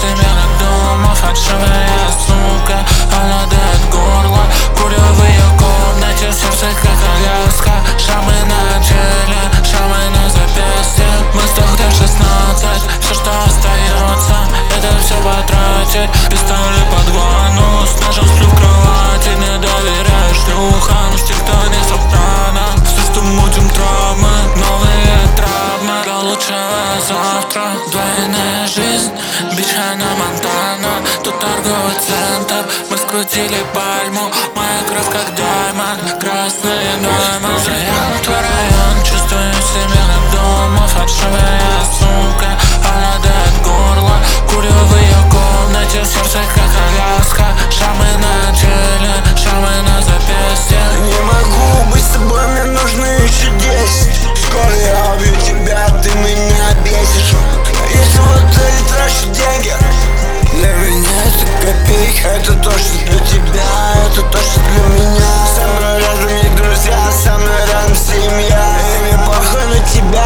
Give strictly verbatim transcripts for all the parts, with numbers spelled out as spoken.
семейных домов. Фальшивая сука, она дает горло. Курю в ее комнате, в сердце как коляска. Шрамы на теле, шрамы на запястье. Мы с тогда шестнадцать, все, что остается, это все потратить. Пистолет под ванну, с ножом сплю в кровати. Не доверяешь шлюхам, с тех, кто не сопрано. Все, что мутим травмы, новые травмы. До лучшего завтра, двойная жизнь. Бич Ханна Монтана, тут торговый центр. Мы скрутили пальму, моя кровь как даймонд. Красный даймонд. Заехал в твой район, чувствую семейных домов. Фальшивая сука, она дает горло. Курю в ее комнате, в сердце как коляска. Шрамы на теле, шрамы на запястье. Не могу быть с тобой, мне нужно еще десять. Скоро я убью тебя, ты меня бесишь. Если в отеле трачу деньги, для меня это копейка. Это то, что для тебя, это то, что для меня. Со мной рядом не друзья, со мной рядом семья. И мне похуй на тебя.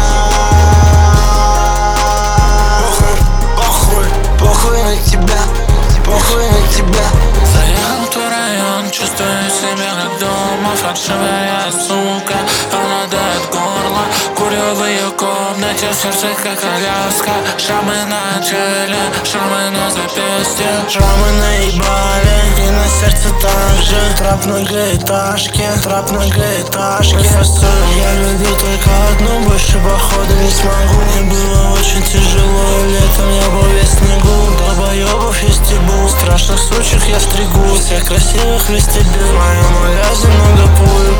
Похуй, похуй, похуй на тебя, похуй на тебя. Заехал в твой район, чувствую семейных домов. Фальшивая сука, она дает горло. Курю в ее комнате, в сердце как коляска. Шрамы на теле, шрамы на запястье. Шрамы наебали, и на сердце также. Трап многоэтажки, трап многоэтажки. Я люблю только одну, больше походу не смогу. Мне было очень тяжело, и летом я был весь в снегу. Долбоебов я стебу, страшных сучек я стригу. Всех красивых вестибюль, в моем магазе много пуль.